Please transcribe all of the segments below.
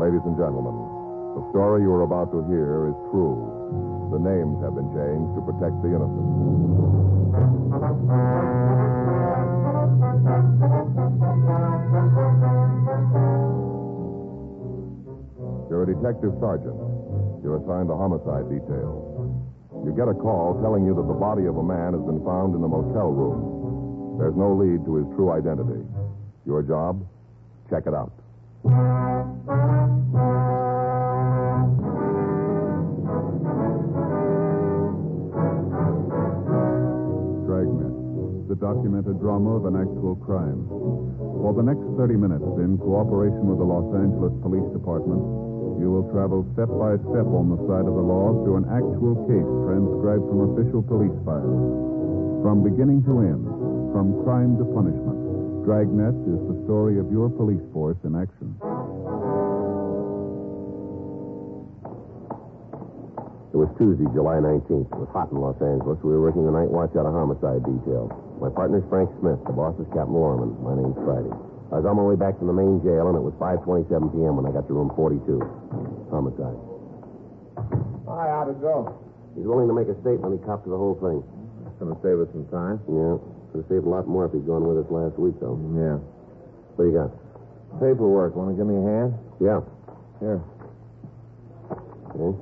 Ladies and gentlemen, the story you are about to hear is true. The names have been changed to protect the innocent. You're a detective sergeant. You're assigned to homicide detail. You get a call telling you that the body of a man has been found in the motel room. There's no lead to his true identity. Your job? Check it out. Dragnet, the documented drama of an actual crime. For the next 30 minutes, in cooperation with the Los Angeles Police Department, you will travel step by step on the side of the law through an actual case transcribed from official police files. From beginning to end, from crime to punishment, Dragnet is the story of your police force in action. It was Tuesday, July 19th. It was hot in Los Angeles. We were working the night watch out of homicide detail. My partner's Frank Smith. The boss is Captain Lorman. My name's Friday. I was on my way back from the main jail, and it was 5:27 p.m. when I got to room 42. Homicide. Hi, how'd it go? He's willing to make a statement. He copped to the whole thing. That's going to save us some time. Yeah. Could have saved a lot more if he'd gone with us last week, though. Yeah. What do you got? Paperwork. Want to give me a hand? Yeah. Here. Okay.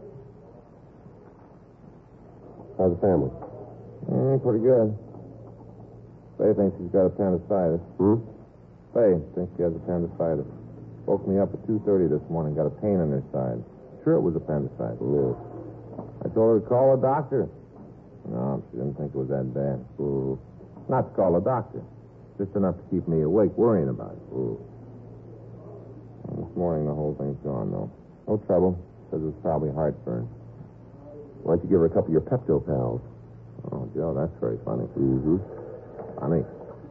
How's the family? Pretty good. Faye thinks she's got appendicitis. Faye thinks she has appendicitis. Woke me up at 2:30 this morning. Got a pain in her side. Sure it was appendicitis. Yeah. I told her to call a doctor. No, she didn't think it was that bad. Not to call a doctor. Just enough to keep me awake worrying about it. This morning the whole thing's gone, though. No trouble. Says it's probably heartburn. Why don't you give her a couple of your Pepto pals? Oh, Joe, that's very funny. Funny.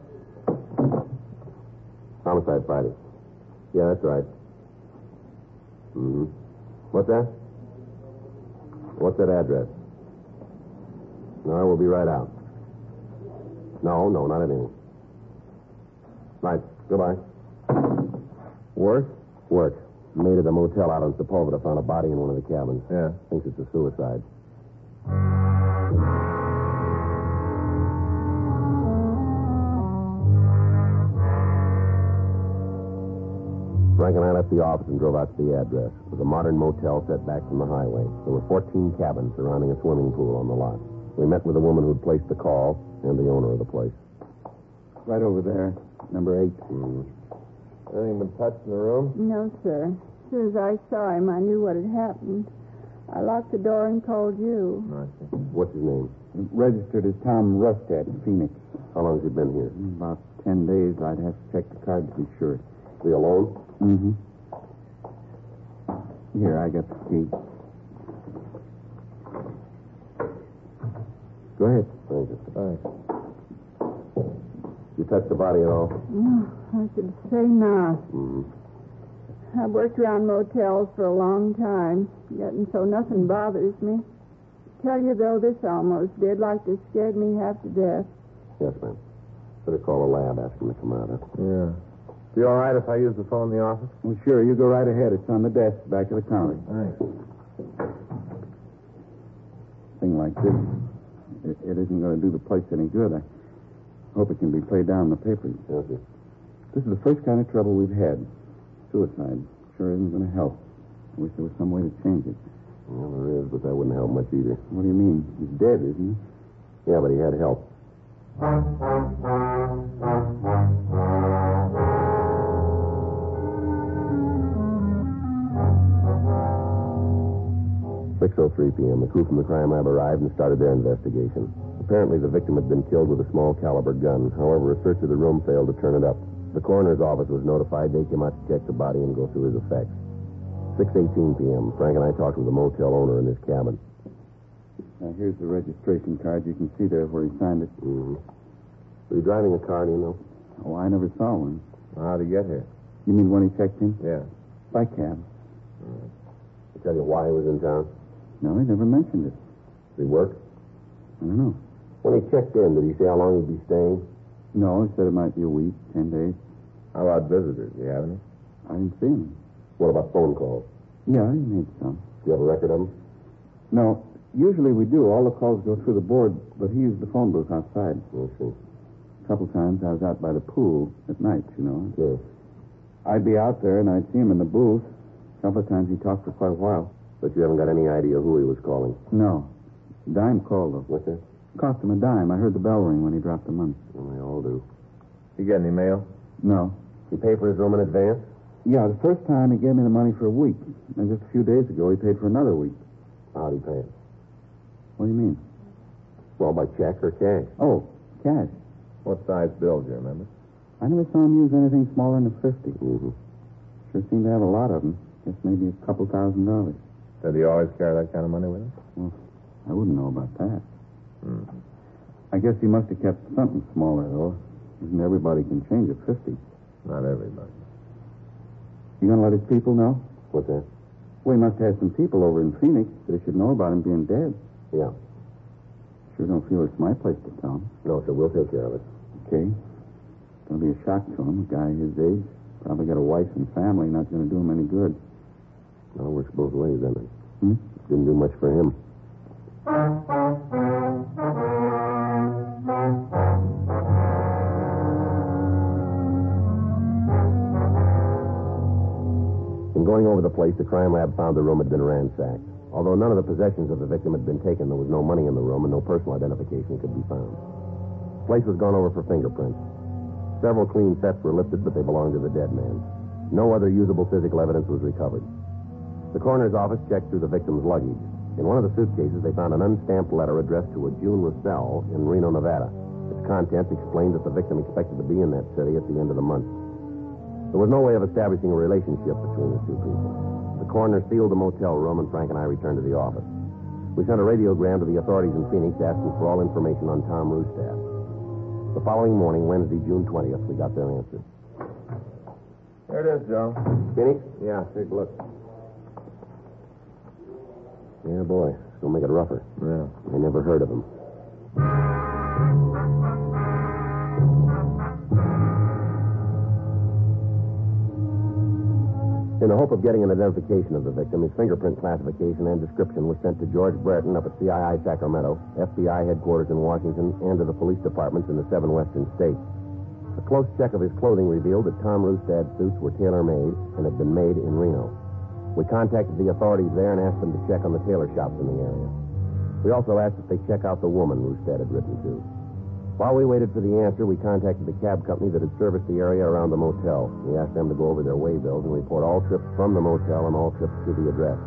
Homicide Friday. Yeah, that's right. What's that? What's that address? No, we'll be right out. No, not anything. Right. Goodbye. Work? Work. Maid at the motel out on Sepulveda found a body in one of the cabins. Yeah. Thinks it's a suicide. Frank and I left the office and drove out to the address. It was a modern motel set back from the highway. There were 14 cabins surrounding a swimming pool on the lot. We met with the woman who'd placed the call and the owner of the place. Right over there, number 8. Anything been touched in the room? No, sir. As soon as I saw him, I knew what had happened. I locked the door and called you. What's his name? Registered as Tom Rustad, Phoenix. How long has he been here? About 10 days. I'd have to check the card to be sure. Is he alone? Here, I got the key. Go ahead. Thanks. You touched the body at all? No, I should say not. I've worked around motels for a long time, yet and so nothing bothers me. Tell you, though, this almost did, like this scared me half to death. Yes, ma'am. Better call a lab, ask him to come out, huh? Yeah. Be all right if I use the phone in the office? Well, sure. You go right ahead. It's on the desk, back of the counter. Thanks. Thing like this, it isn't going to do the place any good. I hope it can be played down in the papers. Yes, sir. This is the first kind of trouble we've had. Suicide sure isn't going to help. I wish there was some way to change it. Well, there is, but that wouldn't help much either. What do you mean? He's dead, isn't he? Yeah, but he had help. 6:03 p.m. The crew from the crime lab arrived and started their investigation. Apparently, the victim had been killed with a small caliber gun. However, a search of the room failed to turn it up. The coroner's office was notified. They came out to check the body and go through his effects. 6:18 p.m. Frank and I talked with the motel owner in his cabin. Now, here's the registration card. You can see there where he signed it. Were you driving a car, do you know? Oh, I never saw one. How'd he get here? You mean when he checked in? Yeah. By cab. Did he tell you why he was in town? No, he never mentioned it. Did he work? I don't know. When he checked in, did he say how long he'd be staying? No, he said it might be a week, 10 days. How about visitors? Do you have any? I didn't see him. What about phone calls? Yeah, he made some. Do you have a record of them? No, usually we do. All the calls go through the board, but he used the phone booth outside. I see. A couple times I was out by the pool at night, you know. Yes. I'd be out there and I'd see him in the booth. A couple of times he talked for quite a while. But you haven't got any idea who he was calling? No. Dime called, though. What's that? Cost him a dime. I heard the bell ring when he dropped the money. Well, they all do. You get any mail? No. You pay for his room in advance? Yeah, the first time he gave me the money for a week. And just a few days ago, he paid for another week. How'd he pay it? What do you mean? Well, by check or cash? Oh, cash. What size bill, do you remember? I never saw him use anything smaller than a 50. Mm-hmm. Sure seemed to have a lot of them. Guess maybe a couple $1,000. Did he always carry that kind of money with him? Well, I wouldn't know about that. I guess he must have kept something smaller, though. Isn't everybody can change a 50? Not everybody. You gonna let his people know? What's that? Well, he must have some people over in Phoenix that should know about him being dead. Yeah. Sure don't feel it's my place to tell him. No, sir, we'll take care of it. Okay. It's gonna be a shock to him, a guy his age. Probably got a wife and family, not gonna do him any good. Well, it works both ways, doesn't it? Hmm? Didn't do much for him. In going over the place, the crime lab found the room had been ransacked. Although none of the possessions of the victim had been taken, there was no money in the room and no personal identification could be found. The place was gone over for fingerprints. Several clean sets were lifted, but they belonged to the dead man. No other usable physical evidence was recovered. The coroner's office checked through the victim's luggage. In one of the suitcases, they found an unstamped letter addressed to a June Russell in Reno, Nevada. Its contents explained that the victim expected to be in that city at the end of the month. There was no way of establishing a relationship between the two people. The coroner sealed the motel room, and Frank and I returned to the office. We sent a radiogram to the authorities in Phoenix asking for all information on Tom Rustad. The following morning, Wednesday, June 20th, we got their answer. There it is, Joe. Phoenix? Yeah, take a look. Yeah, boy. It's going to make it rougher. Yeah. I never heard of him. In the hope of getting an identification of the victim, his fingerprint classification and description was sent to George Brereton up at CII Sacramento, FBI headquarters in Washington, and to the police departments in the 7 western states. A close check of his clothing revealed that Tom Rustad's suits were tailor-made and had been made in Reno. We contacted the authorities there and asked them to check on the tailor shops in the area. We also asked if they check out the woman Rustad had written to. While we waited for the answer, we contacted the cab company that had serviced the area around the motel. We asked them to go over their way bills and report all trips from the motel and all trips to the address.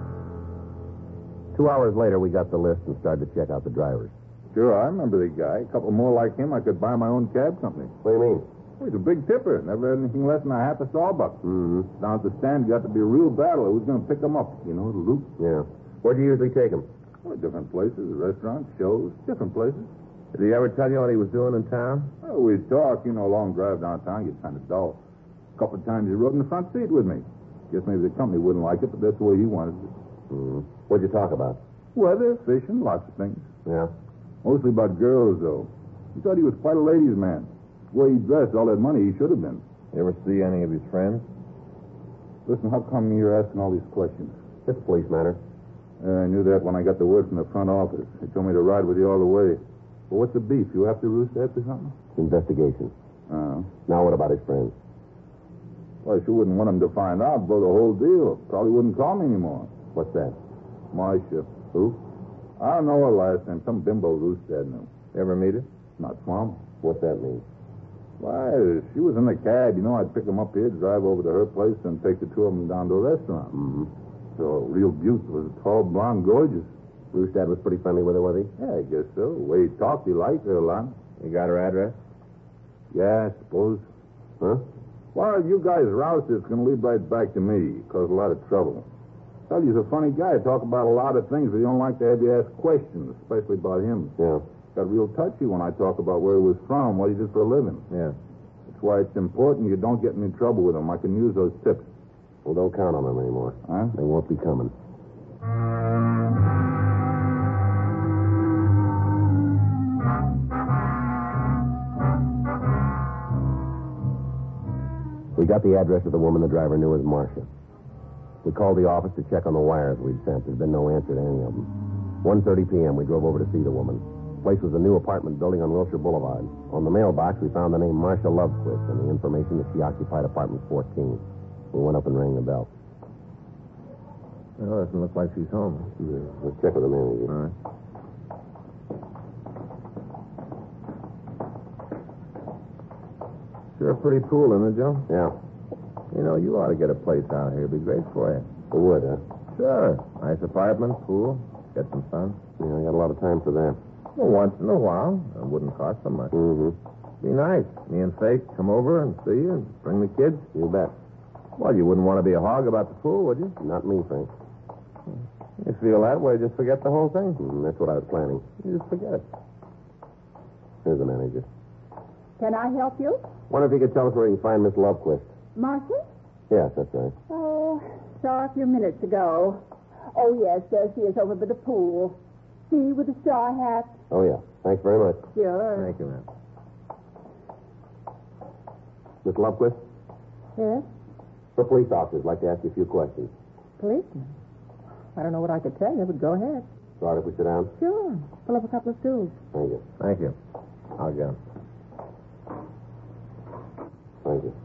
2 hours later, we got the list and started to check out the drivers. Sure, I remember the guy. A couple more like him, I could buy my own cab company. What do you mean? Well, he's a big tipper. Never had anything less than a half a sawbuck. Mm-hmm. Down at the stand, got to be a real battle. Who's going to pick him up? You know, the loop. Yeah. Where'd you usually take him? Well, different places, restaurants, shows, different places. Did he ever tell you what he was doing in town? Well, we'd talk, you know, a long drive downtown, get kind of dull. A couple of times he rode in the front seat with me. Guess maybe the company wouldn't like it, but that's the way he wanted it. Mm-hmm. What'd you talk about? Weather, fishing, lots of things. Yeah. Mostly about girls, though. He thought he was quite a ladies' man. The way he dressed, all that money he should have been. You ever see any of his friends? Listen, how come you're asking all these questions? It's a police matter. I knew that when I got the word from the front office. They told me to ride with you all the way. Well, what's the beef? You have to Rustad for something? Investigation. Oh. Now what about his friends? Well, I sure wouldn't want him to find out, blow the whole deal. Probably wouldn't call me anymore. What's that? Marcia. Who? I don't know her last name. Some bimbo Rustad knew. You ever meet her? Not from. What's that mean? Why, she was in the cab. You know, I'd pick them up here, drive over to her place, and take the two of them down to a restaurant. Mm-hmm. So, real beaut. Was tall, blonde, gorgeous. Rustad was pretty friendly with her, was he? Yeah, I guess so. The way he talked, he liked her a lot. You got her address? Yeah, I suppose. Huh? Well, you guys rouse this can lead right back to me. Cause a lot of trouble. Tell you, he's a funny guy. Talk about a lot of things, but he don't like to have you ask questions, especially about him. Yeah. Got real touchy when I talk about where he was from, what he did for a living. Yeah. That's why it's important you don't get in any trouble with him. I can use those tips. Well, don't count on them anymore. Huh? They won't be coming. We got the address of the woman the driver knew as Marcia. We called the office to check on the wires we'd sent. There's been no answer to any of them. 1:30 p.m., we drove over to see the woman. The place was a new apartment building on Wilshire Boulevard. On the mailbox, we found the name Marcia Lovequist and the information that she occupied apartment 14. We went up and rang the bell. Well, doesn't look like she's home. Yeah, let's check with the manager. All right. Sure a pretty pool, isn't it, Joe? Yeah. You know, you ought to get a place out here. It'd be great for you. It would, huh? Sure. Nice apartment, pool, get some sun. Yeah, I got a lot of time for that. Well, once in a while. It wouldn't cost so much. Mm-hmm. Be nice. Me and Fake come over and see you and bring the kids. You bet. Well, you wouldn't want to be a hog about the pool, would you? Not me, Frank. You feel that way, just forget the whole thing. That's what I was planning. You just forget it. Here's the manager. Can I help you? Wonder if you could tell us where you can find Miss Lovequist. Marcia? Yes, that's right. Oh, saw her a few minutes ago. Oh, yes, there she is over by the pool. See, with the straw hat. Oh, yeah. Thanks very much. Sure. Thank you, ma'am. Miss Lovequist, Yes? the police officer'd like to ask you a few questions. Policeman? I don't know what I could tell you, but go ahead. All right, if we sit down? Sure. Pull up a couple of stools. Thank you. Thank you. I'll get 'em. Thank you.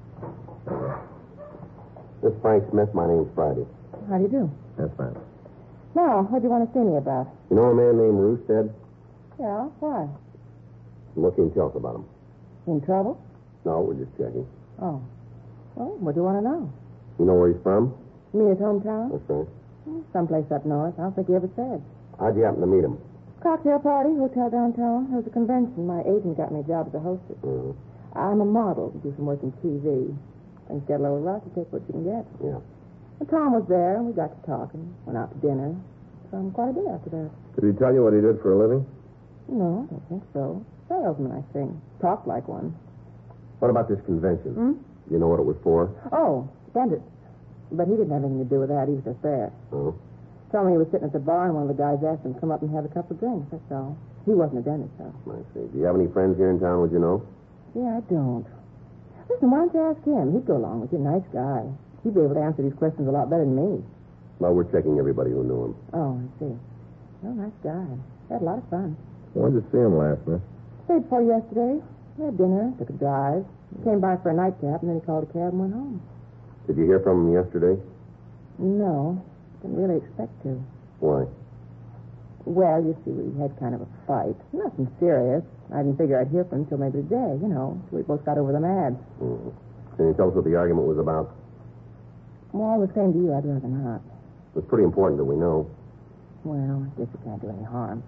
This is Frank Smith. My name's Friday. How do you do? Yes, ma'am. Now, what do you want to see me about? You know a man named Roosted? Yeah, why? What can you tell us about him? In trouble? No, we're just checking. Oh. Well, what do you want to know? You know where he's from? You mean his hometown? That's right. Someplace up north. I don't think he ever said. How'd you happen to meet him? Cocktail party, hotel downtown. There was a convention. My agent got me a job as a hostess. Uh, I'm a model. Do some work in TV. Things get a little rough. You take what you can get. yeah. Well, Tom was there, and we got to talking. Went out to dinner. Quite a bit after that. Did he tell you what he did for a living? No, I don't think so. Salesman, I think. Talked like one. What about this convention? Hmm? You know what it was for? Oh, dentist. But he didn't have anything to do with that. He was just there. Oh. Told me he was sitting at the bar, and one of the guys asked him to come up and have a couple of drinks. That's all. He wasn't a dentist, though. I see. Do you have any friends here in town, would you know? Yeah, I don't. Listen, why don't you ask him? He'd go along with you. Nice guy. He'd be able to answer these questions a lot better than me. Well, we're checking everybody who knew him. Oh, I see. Well, nice guy. Had a lot of fun. When did you see him last, miss? Stayed for yesterday. We had dinner, took a drive. Came by for a nightcap, and then he called a cab and went home. Did you hear from him yesterday? No, didn't really expect to. Why? Well, you see, we had kind of a fight. Nothing serious. I didn't figure I'd hear from him until maybe today, you know, till we both got over the mad. Mm-hmm. Can you tell us what the argument was about? Well, the same to you, I'd rather not. It's pretty important that we know. Well, I guess it can't do any harm.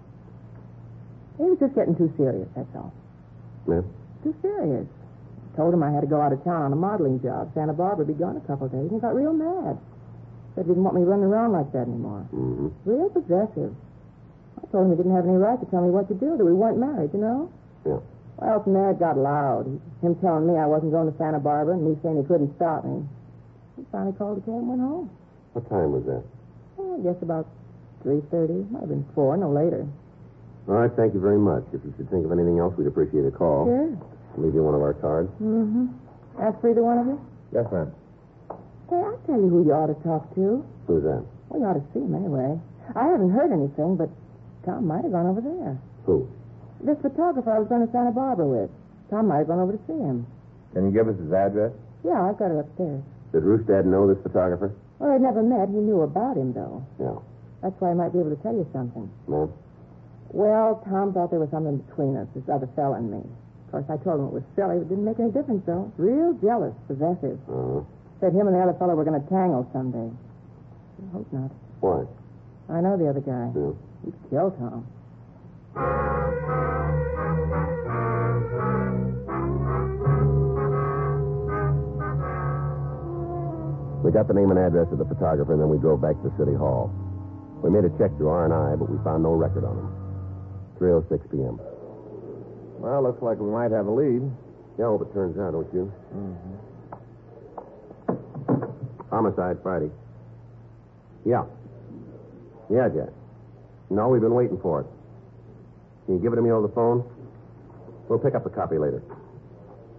He was just getting too serious, that's all. Yeah? Too serious. Told him I had to go out of town on a modeling job. Santa Barbara would be gone a couple of days, and he got real mad. Said he didn't want me running around like that anymore. Mm-hmm. Real possessive. I told him he didn't have any right to tell me what to do, that we weren't married, you know? Yeah. Well, from there it got loud. Him telling me I wasn't going to Santa Barbara, and me saying he couldn't stop me. He finally called the cab and went home. What time was that? Oh, I guess about 3:30. Might have been 4, no later. All right, thank you very much. If you should think of anything else, we'd appreciate a call. Sure. I'll leave you one of our cards. Mm-hmm. Ask for either one of you? Yes, ma'am. Hey, I'll tell you who you ought to talk to. Who's that? Well, you ought to see him anyway. I haven't heard anything, but Tom might have gone over there. Who? This photographer I was going to Santa Barbara with. Tom might have gone over to see him. Can you give us his address? Yeah, I've got it upstairs. Did Roostad know this photographer? Well, they'd never met. He knew about him, though. Yeah. That's why I might be able to tell you something. Ma'am? Well, Tom thought there was something between us, this other fella and me. Of course, I told him it was silly. It didn't make any difference, though. Real jealous, possessive. Uh-huh. Said him and the other fellow were going to tangle someday. I hope not. Why? I know the other guy. Yeah. He'd kill Tom. We got the name and address of the photographer, and then we drove back to City Hall. We made a check through R&I, but we found no record on him. 3:06 p.m. Well, looks like we might have a lead. Yeah, I hope it turns out, don't you? Mm-hmm. Homicide, Friday. Yeah. Yeah, Jack. No, we've been waiting for it. Can you give it to me over the phone? We'll pick up the copy later.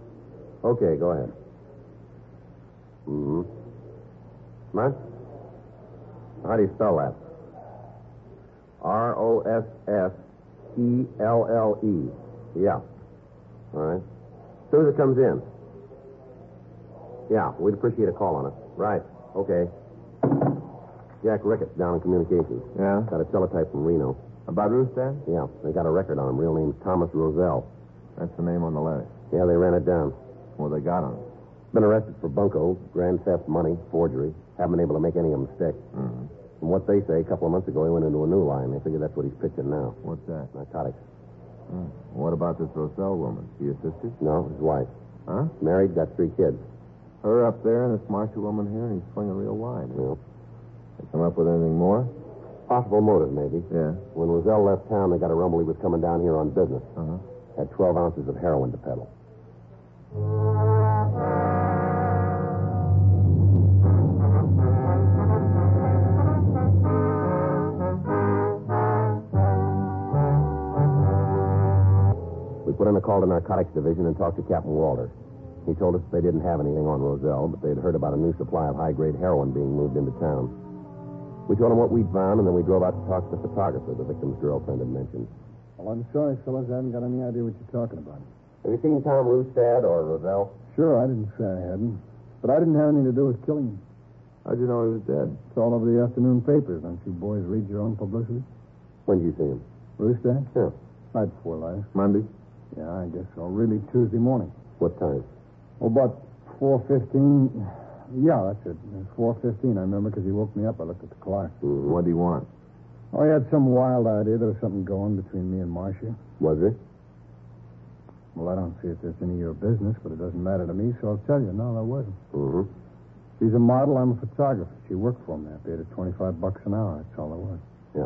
Okay, go ahead. Mm-hmm. Come on. How do you spell that? Rosselle. Yeah. All right. As soon as it comes in. Yeah, we'd appreciate a call on it. Right. Okay. Jack Ricketts down in communications. Yeah? Got a teletype from Reno. About Roostad? Yeah, they got a record on him. Real name's Thomas Roselle. That's the name on the letter. Yeah, they ran it down. Well, they got him. Been arrested for bunco, grand theft, money, forgery. Haven't been able to make any of them stick. Mm-hmm. From what they say, a couple of months ago, he went into a new line. They figure that's what he's pitching now. What's that? Narcotics. What about this Roselle woman? She your sister? No, his wife. Huh? Married, got 3 kids. Her up there and this Marshall woman here, and he's swinging real wide. Yeah. They come up with anything more? Possible motive, maybe. Yeah. When Roselle left town, they got a rumble he was coming down here on business. Uh-huh. Had 12 ounces of heroin to peddle. We put in a call to Narcotics Division and talked to Captain Walter. He told us they didn't have anything on Roselle, but they'd heard about a new supply of high-grade heroin being moved into town. We told him what we'd found, and then we drove out to talk to the photographer the victim's girlfriend had mentioned. Well, I'm sorry, fellas. I haven't got any idea what you're talking about. Have you seen Tom Rustad or Roselle? Sure, I didn't say I hadn't. But I didn't have anything to do with killing him. How'd you know he was dead? It's all over the afternoon papers. Don't you boys read your own publicity? When did you see him? Rooster? Yeah. Night before last. Monday? Yeah, I guess so. Really Tuesday morning. What time? Oh, about 4:15. Yeah, that's it. It was 4:15, I remember, because he woke me up. I looked at the clock. Mm-hmm. What do you want? Oh, he had some wild idea there was something going between me and Marcia. Was there? Well, I don't see if there's any of your business, but it doesn't matter to me, so I'll tell you. No, there wasn't. Mm-hmm. She's a model. I'm a photographer. She worked for me. I paid her $25 an hour. That's all there was. Yeah.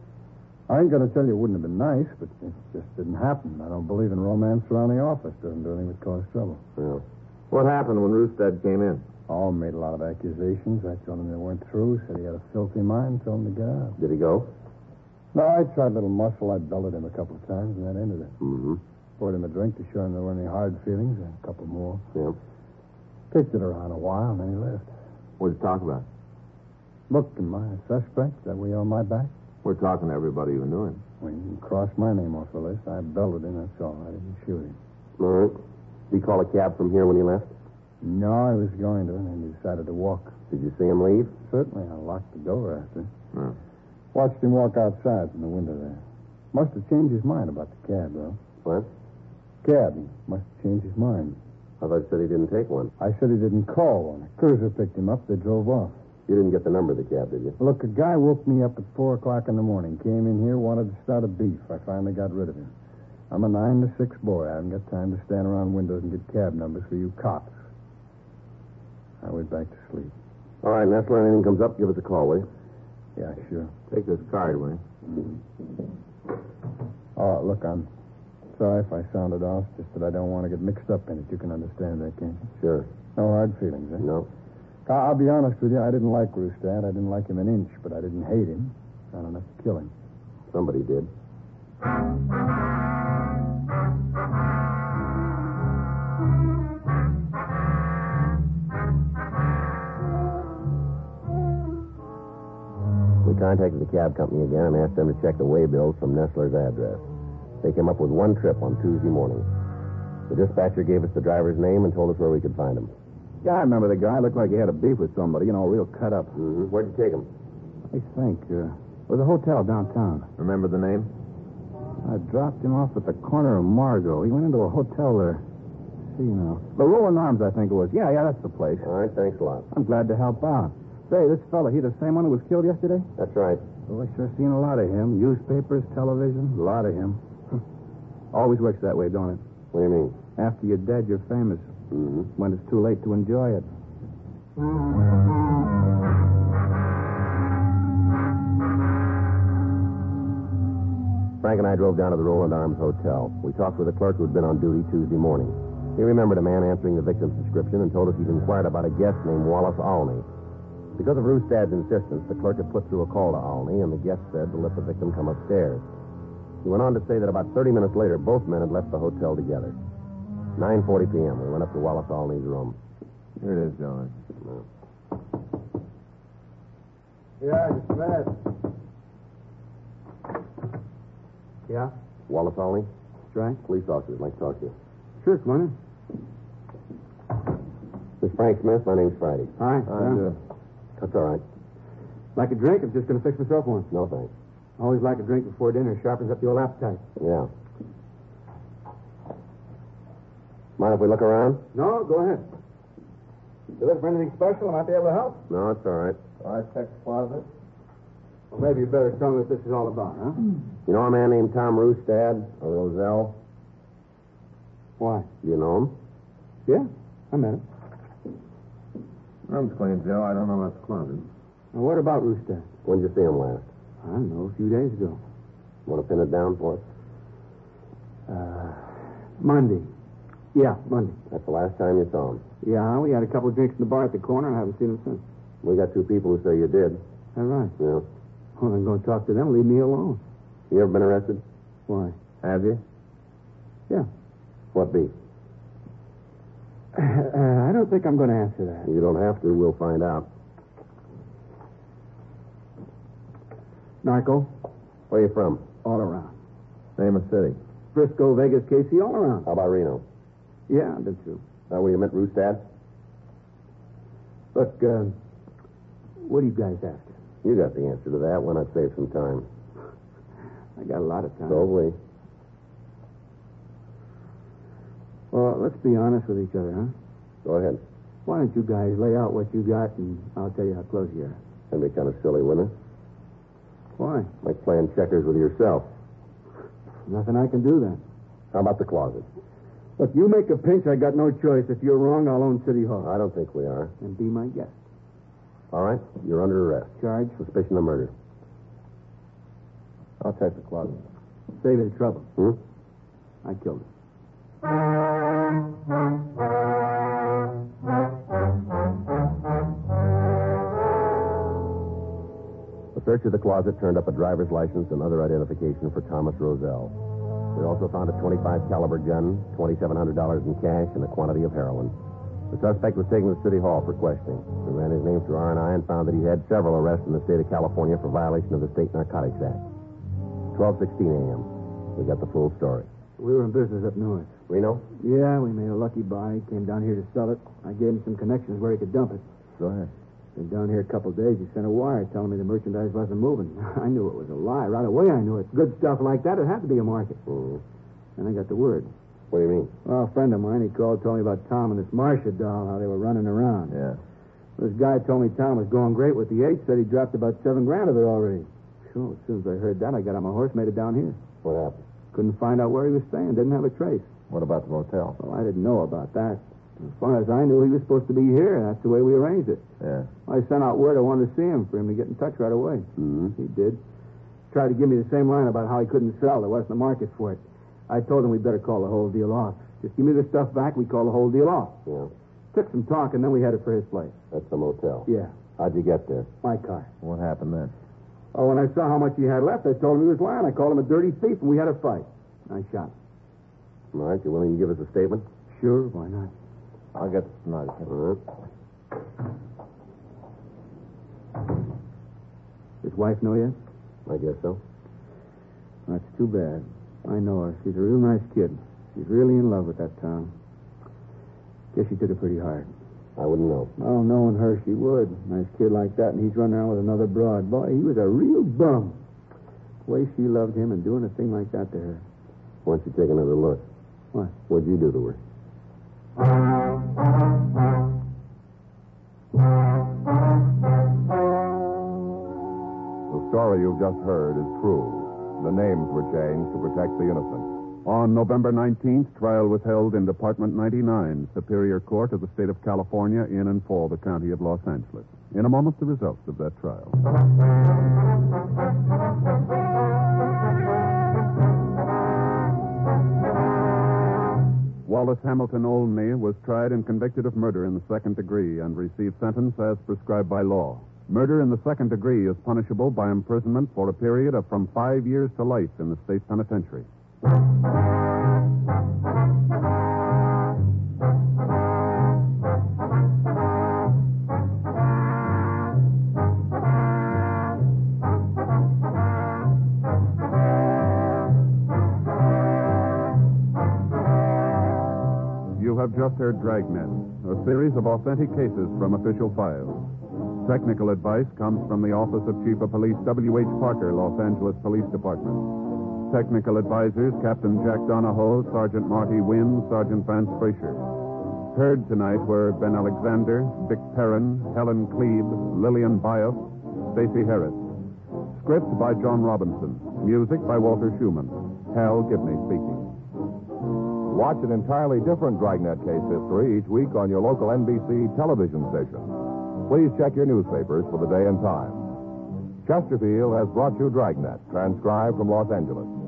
I ain't going to tell you it wouldn't have been nice, but it just didn't happen. I don't believe in romance around the office. Doesn't do anything but cause trouble. Yeah. What happened when Rustad came in? Oh, made a lot of accusations. I told him they weren't true. Said he had a filthy mind. Told him to get out. Did he go? No, I tried a little muscle. I belted him a couple of times, and that ended it. Mm-hmm. Poured him a drink to show him there weren't any hard feelings, and a couple more. Yeah. Picked it around a while, and then he left. What'd you talk about? Look, am I a suspect? That way on my back? We're talking to everybody who knew him. Well, you can cross my name off the list. I belted him, that's all. I didn't shoot him. All right. Did he call a cab from here when he left? No, I was going to, and then he decided to walk. Did you see him leave? Certainly, I locked the door after. Hmm. Watched him walk outside from the window there. Must have changed his mind about the cab, though. What? Cab. He must have changed his mind. I thought you said he didn't take one. I said he didn't call one. A cruiser picked him up. They drove off. You didn't get the number of the cab, did you? Look, a guy woke me up at 4 o'clock in the morning. Came in here, wanted to start a beef. I finally got rid of him. I'm a 9 to 6 boy. I haven't got time to stand around windows and get cab numbers for you cops. I went back to sleep. All right, Nestler, anything comes up, give us a call, will you? Yeah, sure. Take this card, will you? Oh, look, I'm sorry if I sounded off. Just that I don't want to get mixed up in it. You can understand that, can't you? Sure. No hard feelings, eh? No. I'll be honest with you. I didn't like Rustad. I didn't like him an inch, but I didn't hate him. Not enough to kill him. Somebody did. We contacted the cab company again and asked them to check the way bills from Nestler's address. They came up with one trip on Tuesday morning. The dispatcher gave us the driver's name and told us where we could find him. Yeah, I remember the guy. Looked like he had a beef with somebody, real cut up. Mm-hmm. Where'd you take him? I think. It was a hotel downtown. Remember the name? I dropped him off at the corner of Margot. He went into a hotel there. See, the Rolling Arms, I think it was. Yeah, that's the place. All right, thanks a lot. I'm glad to help out. Say, this fella, he the same one who was killed yesterday? That's right. Well, I sure seen a lot of him. Newspapers, television, a lot of him. Always works that way, don't it? What do you mean? After you're dead, you're famous. Mm-hmm. When it's too late to enjoy it. Frank and I drove down to the Roland Arms Hotel. We talked with a clerk who'd been on duty Tuesday morning. He remembered a man answering the victim's description and told us he'd inquired about a guest named Wallace Alney. Because of Rustad's insistence, the clerk had put through a call to Alney, and the guest said to let the victim come upstairs. He went on to say that about 30 minutes later, both men had left the hotel together. 9:40 p.m., we went up to Wallace Alney's room. Here it is, George. Yeah, just a minute. Yeah? Wallace Olney, That's right. police officers, like to talk to you. Sure, come on in. This is Frank Smith. My name's Friday. Hi. That's all right. Like a drink? I'm just going to fix myself one. No thanks. Always like a drink before dinner. Sharpens up the old appetite. Yeah. Mind if we look around? No, go ahead. You looking for anything special? I might be able to help. No, it's all right. I check the closet. Well, maybe you better tell me what this is all about, huh? You know a man named Tom Rustad or Roselle? Why? Do you know him? Yeah, I met him. Room's clean, Joe. I don't know about the closet. Now, what about Rooster? When did you see him last? I don't know, a few days ago. Want to pin it down for us? Monday. Yeah, Monday. That's the last time you saw him. Yeah, we had a couple of drinks in the bar at the corner, and I haven't seen him since. We got two people who say you did. All right. Yeah. Well, I'm going to talk to them. Leave me alone. You ever been arrested? Why? Have you? Yeah. What beef? I don't think I'm going to answer that. You don't have to. We'll find out. Narco, Where are you from? all around. Name of city. Frisco, Vegas, KC, all around. How about Reno? Yeah, I've been through. That where you met Rustad? Look, what are you guys after? You got the answer to that. Why not save some time? I got a lot of time. So have we. Well, let's be honest with each other, huh? Go ahead. Why don't you guys lay out what you got, and I'll tell you how close you are. That'd be kind of silly, wouldn't it? Why? Like playing checkers with yourself. Nothing I can do then. How about the closet? Look, you make a pinch, I got no choice. If you're wrong, I'll own City Hall. I don't think we are. And be my guest. All right. You're under arrest. Charge? Suspicion of murder. I'll check the closet. Save you the trouble. Hmm? I killed him. The search of the closet turned up a driver's license and other identification for Thomas Roselle. We also found a .25 caliber gun, $2,700 in cash, and a quantity of heroin. The suspect was taken to City Hall for questioning. We ran his name through R&I and found that he had several arrests in the state of California for violation of the State Narcotics Act. 12:16 a.m. We got the full story. We were in business up north. Reno? Yeah, we made a lucky buy. Came down here to sell it. I gave him some connections where he could dump it. Go ahead. Been down here a couple of days. He sent a wire telling me the merchandise wasn't moving. I knew it was a lie. Right away I knew it. Good stuff like that, it had to be a market. Mm-hmm. And I got the word. What do you mean? Well, a friend of mine, he called, told me about Tom and this Marcia doll, how they were running around. Yeah. This guy told me Tom was going great with the H, said he dropped about $7,000 of it already. Sure, as soon as I heard that, I got on my horse, made it down here. What happened? Couldn't find out where he was staying, didn't have a trace. What about the motel? Well, I didn't know about that. As far as I knew, he was supposed to be here, and that's the way we arranged it. Yeah. I sent out word I wanted to see him for him to get in touch right away. Mm-hmm. He did. Tried to give me the same line about how he couldn't sell. There wasn't a market for it. I told him we'd better call the whole deal off. Just give me the stuff back, we call the whole deal off. Yeah. Took some talk, and then we headed for his place. That's the motel. Yeah, How'd you get there? my car. What happened then? Oh, when I saw how much he had left, I told him he was lying. I called him a dirty thief, and we had a fight. I shot him. All right. You willing to give us a statement? Sure, why not? I'll get the tonight. All right. His wife know yet? I guess so. That's too bad. I know her. She's a real nice kid. She's really in love with that Tom. Guess she took it pretty hard. I wouldn't know. Oh, knowing her, she would. Nice kid like that, and he's running around with another broad. Boy, he was a real bum. The way she loved him and doing a thing like that to her. Why don't you take another look? What? What'd you do to her? The story you've just heard is true. The names were changed to protect the innocent. On November 19th, trial was held in Department 99, Superior Court of the State of California, in and for the County of Los Angeles. In a moment, the results of that trial. Wallace Hamilton Olney was tried and convicted of murder in the second degree and received sentence as prescribed by law. Murder in the second degree is punishable by imprisonment for a period of from 5 years to life in the state penitentiary. just heard Dragnet, a series of authentic cases from official files. Technical advice comes from the Office of Chief of Police W.H. Parker, Los Angeles Police Department. Technical advisors, Captain Jack Donahoe, Sergeant Marty Wynn, Sergeant Vance Frazier. Heard tonight were Ben Alexander, Vic Perrin, Helen Klebe, Lillian Bios, Stacey Harris. Script by John Robinson. Music by Walter Schumann. Hal Gibney speaking. Watch an entirely different Dragnet case history each week on your local NBC television station. Please check your newspapers for the day and time. Chesterfield has brought you Dragnet, transcribed from Los Angeles.